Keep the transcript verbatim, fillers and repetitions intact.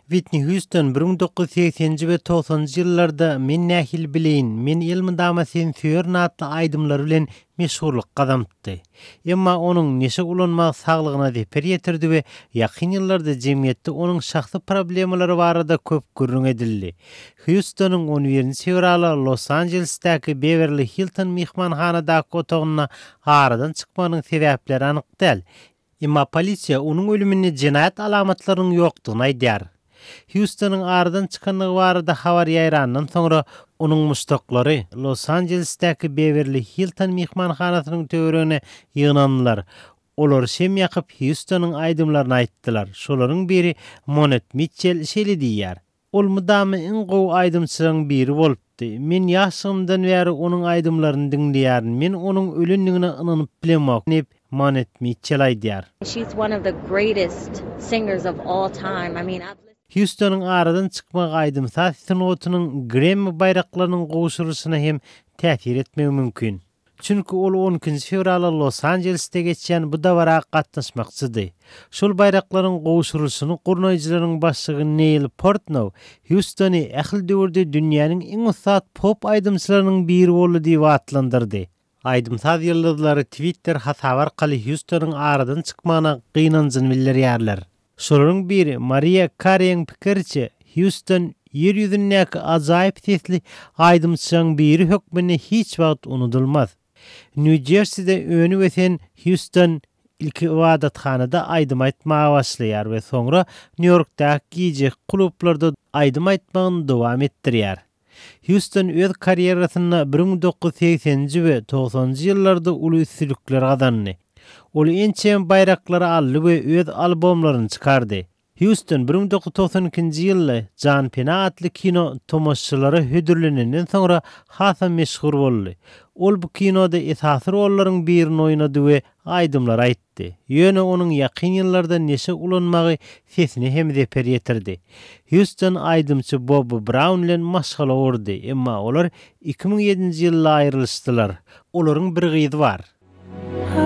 Whitney Houston bir bin dokuz yüz seksenji we togsanjy ýyllarda Men nähil bileýin, men ilmi sen söýer natly aýdymlar bilen meşhurlyk gazanpdy. Emma onuň neşe ulanmak saglygyna zeper ýetirdi we ýakyn ýyllarda jemgyýetde onuň şahsy problemalary barada köp gürrüň edildi. Houstonyň on birinji fevrala Los Angeles'däki Beverly Hilton mihmanhanadaky otagyna aradan çykmanyň sebäpleri anyk däl. Emma polisiýa onuň ölümini jinayet alamatlarynyň ýokdugyny aýdýar. Houstonyň aradan çykanlygy barada habar ýaýrandan soňra onuň muştaklary Los Angeles'däki Beverly Hilton mihmanhanasynyň töweregine ýygnandylar. Olar şem ýakyp Houstonyň aýdymlaryny aýtdylar. Şolaryň biri Monet Mitchell şeýle diýýär. Ol mudamy iň gowy aýdymçylaryň biri bolupdy. Men ýaşygymdan bäri onuň aýdymlaryny dinleýärin. Men onuň ölünligine inanyp bilemok. Monet Mitchell aýdýar. She's one of the greatest singers of all time. I mean, I've Houstonyň aradan çykmak aýdymsa synotunyň Grammy bayraklarynyň gowuşurysyna hem täsir etmegi mümkin. Çünki ol on ikinji fevrala Los Angeles'te geçýän bu dawara gatnaşmakçydy. Şol bayraklaryň gowuşurysyny gurnaýjylaryň başlygy Neil Portnow Houstony ähli döwürde dünýäniň iň usat pop aýdymçylarynyň biri boldy diýip atlandyrdy. Aýdymsaz ýyldızlary Twitter hasaby arkaly Houstonyň aradan çykmagyna gynanjyny bildirýärler. Şolaryň biri Maria Carey'ň pikirçe Houston yer ýüzündäki ajaýyp sesli aýdymçylaryň biri hökmüne hiç wagt unutulmaz. New Jersey'de öňü wesen Houston ilki wadathanada aýdym aýtmaga başlaýar we soňra New York'daky gije klublarda aýdym aýtmagyny dowam etdirýär. Houston öz karýerasyna bir bin dokuz yüz seksenji we togsanjy ýyllarda uly üstünlikler gazandy. Ol ençem bayraklary aldy we öz albomlaryny çykardy. Houston bir bin dokuz yüz togsan ikinji ýylda Jan Pena atly kino tomoşçylary hödürlenenden soňra hasa meşhur boldy. Ol bu kinoda esasy rollaryň birini oýnady we aýdymlar aýtdy. Ýöne onuň ýakyn ýyllarda neşe ulanmagy sesini hem zeper ýetirdi. Houston aýdymçy Bob Brown bilen maşgala urdy, emma olar iki bin ýedinji ýylda aýrylşdylar. Olaryň bir gyzy bar.